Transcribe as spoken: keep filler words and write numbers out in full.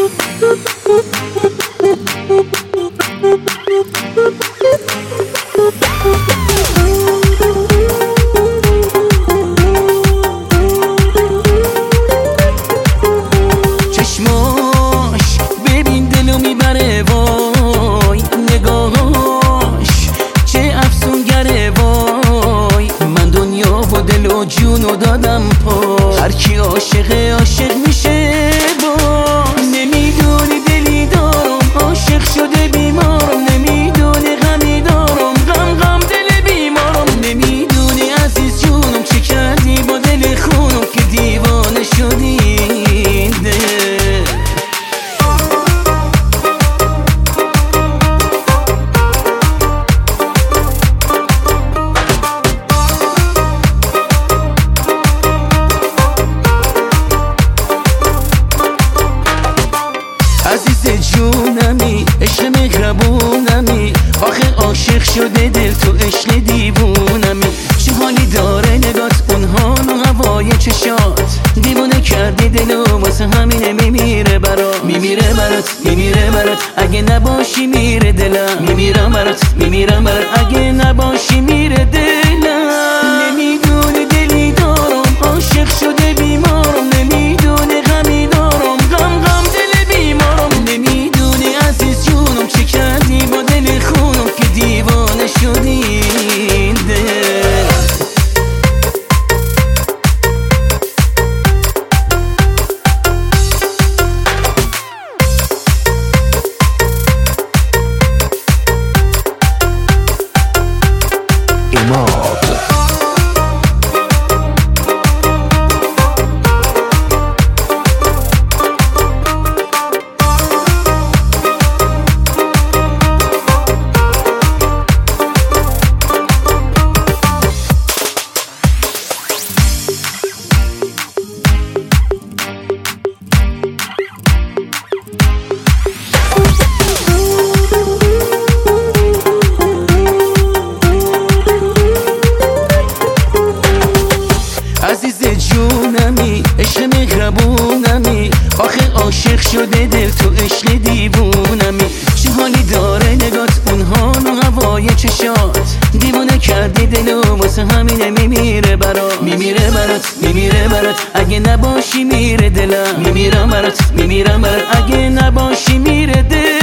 چشماش ببین دلو میبره وای، نگاهاش چه افسونگره وای. من دنیا و دل و جونو دادم پای، هر کی عاشق عاشق میشه وای. نمیدونی دلی دارم عاشق شده بیمارم، نمیدونی غمی دارم غم غم دل بیمارم. نمیدونی عزیز جونم چه کردی با دل خونم که دیوانه شدی عزیز جونمی، عشق مهربونمی، آخه عاشق شده دل تو عشق دیوونمی. چه حالی داره نگات اون حال و هوای چشات، دیوونه کردی دلو واسه همینه میمیره برات. میمیره برات میمیره برات اگه نباشی میره دلم. میمیرم برات میمیرم برات اگه نباشی میره دلم. نمیدونی دلی دارم عاشق شده بیمارم، نمیدونی غمی دارم غم غم دل بیمارم. نمیدونی عزیز جونم چه کردی با دل خونم که دیوانه شدی دل. عزیز جونمی، عشق مهربونمی، آخه عاشق شده دل تو عشق دیوونمی. چه حالی داره نگات اون حال و هوای چشات، دیوونه کردی دلو واسه همینه میمیره برات. میمیره برات میمیره برات اگه نباشی میره دلم. میمیرم برات میمیرم برات اگه نباشی میره دل.